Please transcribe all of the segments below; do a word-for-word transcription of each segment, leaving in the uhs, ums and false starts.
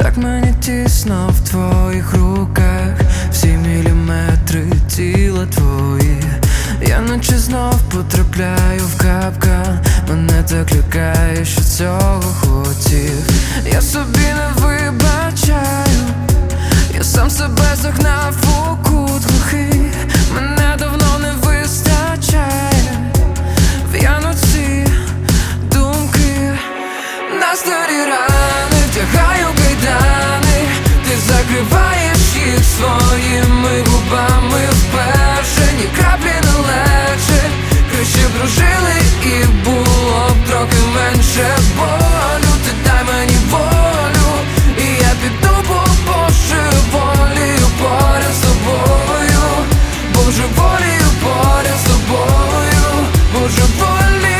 Так мені тісно в твоїх руках, всі міліметри тіла твої. Я наче знов потрапляю в капкан. Мене так лякає, що цього хотів. Я собі не вибачаю, я сам себе загнав у кут глухий. Мене давно не вистачає, в'яну ці думки. На старі рани втягаю кайдани, ти закриваєш їх своїми губами вперше. Ні краплі не легше, краще б дружили і було б трохи менше болю. Ти дай мені волю, і я піду по божеволію поряд з тобою. Божеволію поряд з тобою. Божеволію.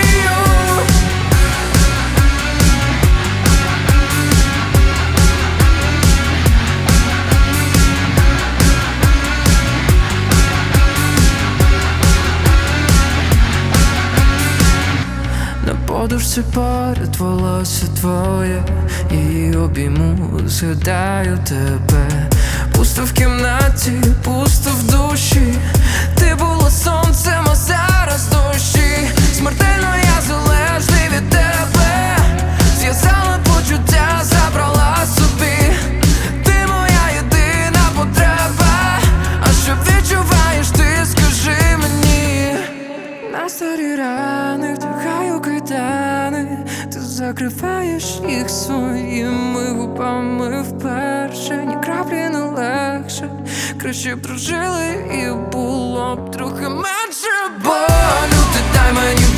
На подушці поряд волосся твоє, і обійму, згадаю тебе. Пусто в кімнаті, пусто в душі. Ти була сонцем, а зараз дощі. Смертельно я залежний від тебе. Зв'язала почуття, забрала собі. Ти моя єдина потреба. А що відчуваєш ти, скажи мені. На старі рани втягаю кайдани, ти закриваєш їх своїми губами вперше. Ні краплі не легше, краще б дружили і було б трохи менше болю. Ти дай мені